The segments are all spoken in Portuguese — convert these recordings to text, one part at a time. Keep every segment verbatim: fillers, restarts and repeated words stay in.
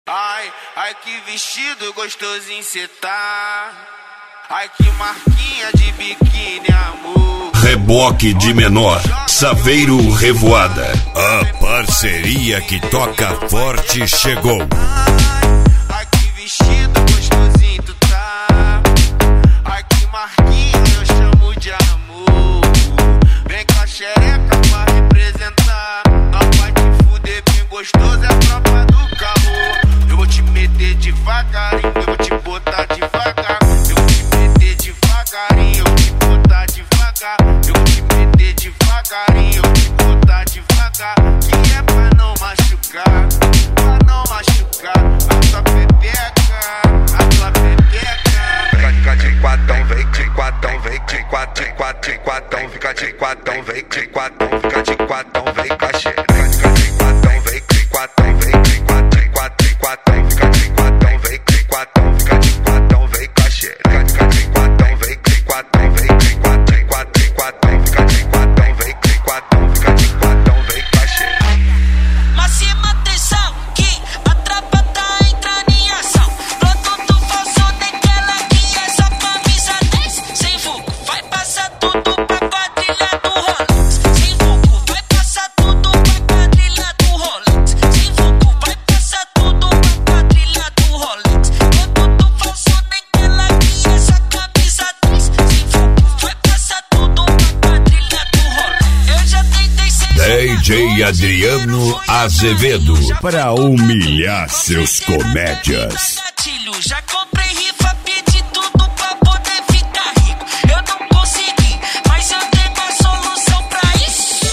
Ai, ai que vestido gostosinho cê tá. Ai que marquinha de biquíni, amor. Reboque de menor, Saveiro Revoada. A parceria que toca forte chegou. Ai, ai que vestido gostosinho tu tá. Ai que marquinha eu chamo de amor. Vem com a xereca pra representar. Não vai te fuder bem gostoso, é a tropa do carro. Eu vou te meter devagarinho, eu vou te botar devagar. Eu vou te meter devagarinho, eu vou te botar devagar. Eu vou te meter devagarinho, eu vou te botar devagar. Que é pra não machucar, pra não machucar. A tua pepeca, a tua pepeca. Fica de quatão, vem de quatão, vem de quatão, de quatão, de quatão. Fica de quatão, vem de quatão, fica de quatão, vem com a xereca. Fica de quatão, vem de quatão, vem de quatão, de quatão, de quatão. Fica de quatão, vem de quatão, fica de quatão, vem com a xereca. Fica de quatão, vem de quatão, vem de quatão, de quatão, de quatão. Fica de quatão, vem de quatão, fica de quatão, vem com a xereca. Máxima atenção, que a tropa tá entrando em ação. Produto falso daquela que é só camisa dez. Sem vulgo, vai passar tudo pra quadrilha do Rolex. Sem vulgo, vai passar tudo pra quadrilha do Rolex. Sem vulgo, vai passar tudo pra quadrilha do Rolex. Produto falso daquela que é só camisa dez. Sem vulgo, vai passar tudo pra quadrilha do Rolex. Eu já tentei ser D J Adriano Azevedo, pra humilhar seus comédias. gatilho, já comprei rifa, pedi tudo pra poder ficar rico. Eu não consegui, mas eu tenho a solução pra isso.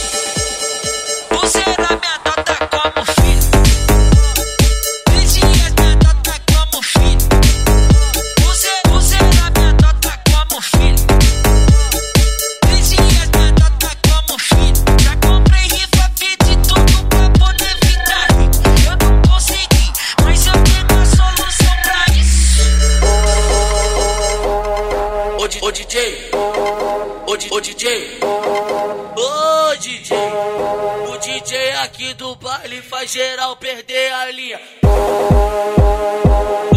Pulseira me adota como filho. Três dias me adota como filho. Pulseira, pulseira me adota como filho. Três dias me adota como filho. Já comprei rifa, pedi tudo pra poder ficar rico. Eu não consegui, mas eu tenho a solução pra isso. Ô, di- ô D J, ô, di- ô D J, ô D J, o D J aqui do baile faz geral perder a linha.